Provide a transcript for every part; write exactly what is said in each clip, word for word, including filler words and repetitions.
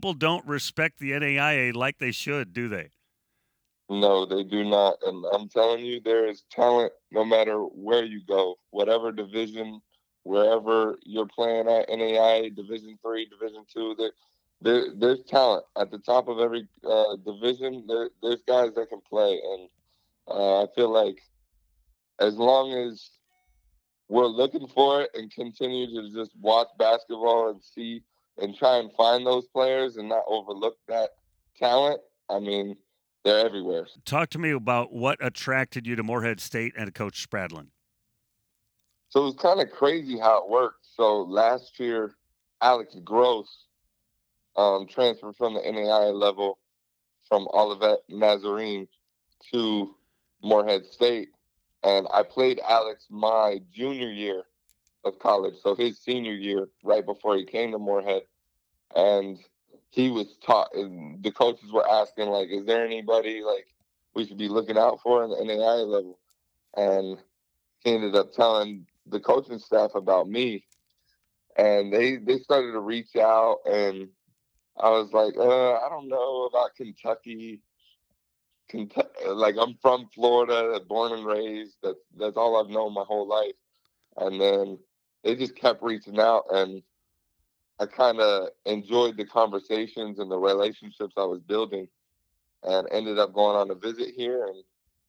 people don't respect the N A I A like they should, do they? No, they do not. And I'm telling you, there is talent no matter where you go, whatever division, wherever you're playing at, N A I A, Division Three, Division Two. There, there, there's talent at the top of every uh, division. There, there's guys that can play, and uh, I feel like as long as we're looking for it and continue to just watch basketball and see and try and find those players and not overlook that talent, I mean, they're everywhere. Talk to me about what attracted you to Morehead State and Coach Spradlin. So it was kind of crazy how it worked. So last year, Alex Gross um, transferred from the N A I A level from Olivet Nazarene to Morehead State. And I played Alex my junior year of college, so his senior year, right before he came to Morehead. And he was taught, and the coaches were asking, like, is there anybody, like, we should be looking out for in the N A I A level? And he ended up telling the coaching staff about me, and they they started to reach out, and I was like, uh, I don't know about Kentucky. Kentucky, like I'm from Florida, born and raised. That's that's all I've known my whole life. And then they just kept reaching out, and I kind of enjoyed the conversations and the relationships I was building, and ended up going on a visit here, and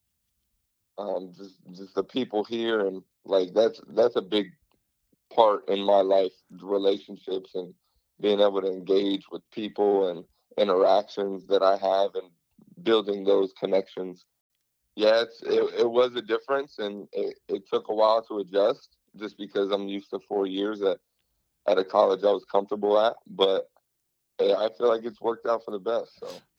um, just just the people here, and like that's that's a big part in my life, relationships and being able to engage with people and interactions that I have and building those connections. Yeah, it's, it, it was a difference, and it, it took a while to adjust just because I'm used to four years at, at a college I was comfortable at. But eh, I feel like it's worked out for the best. So